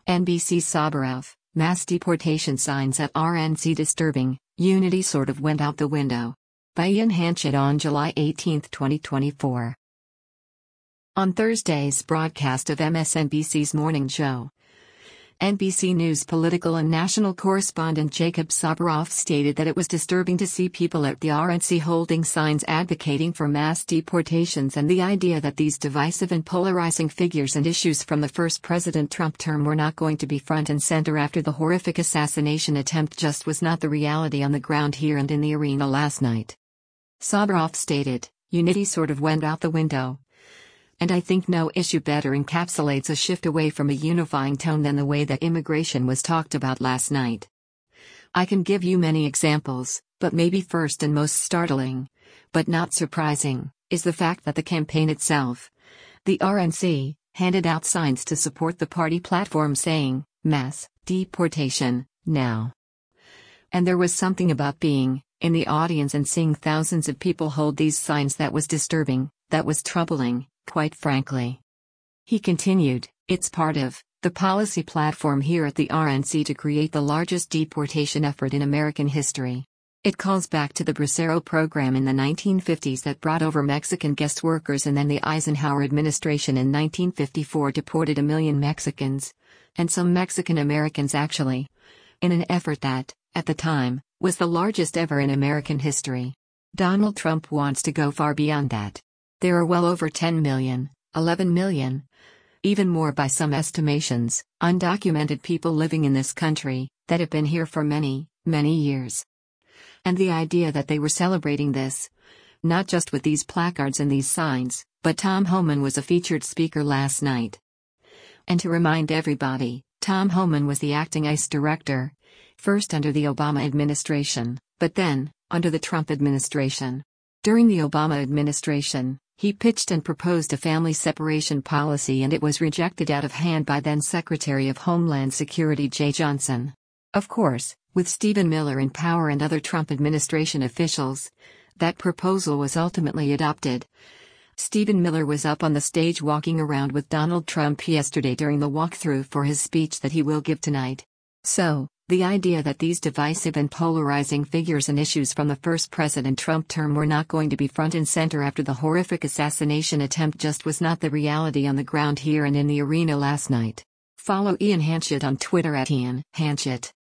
NBC Sabharov, mass deportation signs at RNC disturbing, unity sort of went out the window. By Ian Hanchett on July 18, 2024. On Thursday's broadcast of MSNBC's Morning Joe, NBC News political and national correspondent Jacob Sabharov stated that it was disturbing to see people at the RNC holding signs advocating for mass deportations and the idea that these divisive and polarizing figures and issues from the first President Trump term were not going to be front and center after the horrific assassination attempt just was not the reality on the ground here and in the arena last night. Sabharov stated, "Unity sort of went out the window. And I think no issue better encapsulates a shift away from a unifying tone than the way that immigration was talked about last night. I can give you many examples, but maybe first and most startling, but not surprising, is the fact that the campaign itself, the RNC, handed out signs to support the party platform saying, 'Mass deportation, now.' And there was something about being in the audience and seeing thousands of people hold these signs that was disturbing, that was troubling, quite frankly." He continued, "It's part of the policy platform here at the RNC to create the largest deportation effort in American history. It calls back to the Bracero program in the 1950s that brought over Mexican guest workers, and then the Eisenhower administration in 1954 deported 1 million Mexicans, and some Mexican Americans actually, in an effort that, at the time, was the largest ever in American history. Donald Trump wants to go far beyond that. There are well over 10 million, 11 million, even more by some estimations, undocumented people living in this country, that have been here for many, many years. And the idea that they were celebrating this, not just with these placards and these signs, but Tom Homan was a featured speaker last night. And to remind everybody, Tom Homan was the acting ICE director, first under the Obama administration, but then, under the Trump administration. During the Obama administration, he pitched and proposed a family separation policy, and it was rejected out of hand by then Secretary of Homeland Security Jeh Johnson. Of course, with Stephen Miller in power and other Trump administration officials, that proposal was ultimately adopted. Stephen Miller was up on the stage walking around with Donald Trump yesterday during the walkthrough for his speech that he will give tonight. So, the idea that these divisive and polarizing figures and issues from the first President Trump term were not going to be front and center after the horrific assassination attempt just was not the reality on the ground here and in the arena last night. Follow Ian Hanchett on Twitter at Ian Hanchett.